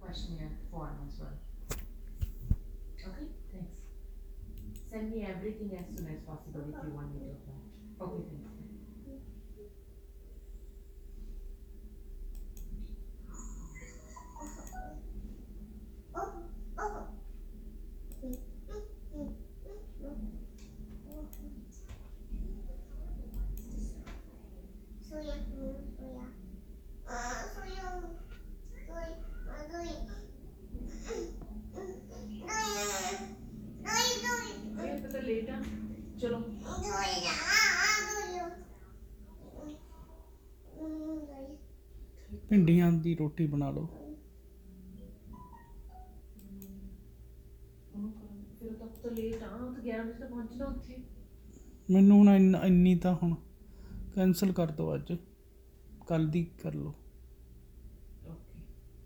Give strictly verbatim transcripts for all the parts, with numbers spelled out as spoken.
questionnaire form as well. Okay, thanks. Send me everything as soon as possible if you want me to apply. Okay, thanks. ये पता late आ चलो ਭਿੰਡੀਆਂ ਦੀ ਰੋਟੀ ਬਣਾ ਲਓ। ਉਹਨੂੰ ਫਿਰ ਤੱਕ ਤਾਂ ਲੇਟ ਆ ਉਹ ਤਾਂ ਗਿਆਰਾਂ ਵਜੇ ਤੱਕ ਪਹੁੰਚਣਾ ਉੱਥੇ। ਮੈਨੂੰ ਹੁਣ ਇੰਨਾ ਇੰਨੀ ਤਾਂ ਹੁਣ ਕੈਂਸਲ ਕਰ ਦਿਓ, ਅੱਜ ਕੱਲ੍ਹ ਦੀ ਕਰ ਲਓ। ਓਕੇ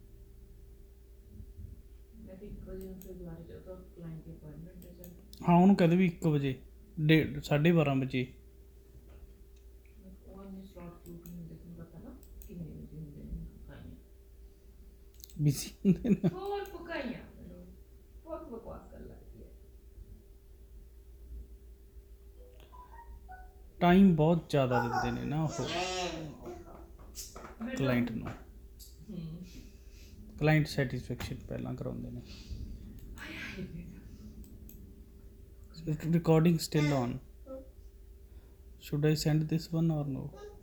ਮੈਂ ਤਾਂ ਇੱਕ ਵਜੇ ਨੂੰ ਫਿਰ ਦੁਬਾਰਾ ਜਦੋਂ ਕਲਾਇੰਟ ਦੀ ਅਪਾਇੰਟਮੈਂਟ ਹੈ ਸਰ। ਹਾਂ ਉਹਨੂੰ ਕਹਦੇ ਵੀ ਇੱਕ ਵਜੇ ਡੇਢ ਸਾਢੇ ਬਾਰਾਂ ਵਜੇ। ਉਹ ਨੇ ਸਲੌਟ ਕਿਉਂ ਨਹੀਂ ਹੁੰਦੇ ਤੁਹਾਨੂੰ ਪਤਾ ਨਾ ਕਿੰਨੇ ਵਜੇ ਹੁੰਦੇ ਨੇ ਪਕਾਈਆਂ ਬਿਜ਼ੀ ਹੁੰਦੇ ਨੇ। ਹੋਰ ਪਕਾਈਆਂ ਮੈਨੂੰ ਬਹੁਤ ਬਕਵਾਸ ਕਰ ਲੱਗਦੀ ਹੈ। ਟਾਈਮ ਬਹੁਤ ਜ਼ਿਆਦਾ ਦਿੰਦੇ ਨੇ ਨਾ ਉਹ ਕਲਾਇੰਟ ਨੂੰ। ਕਲਾਇੰਟ ਸੈਟੀਸਫੈਕਸ਼ਨ ਪਹਿਲਾਂ ਕਰਾਉਂਦੇ ਨੇ। Recording still on. Should I send this one or no?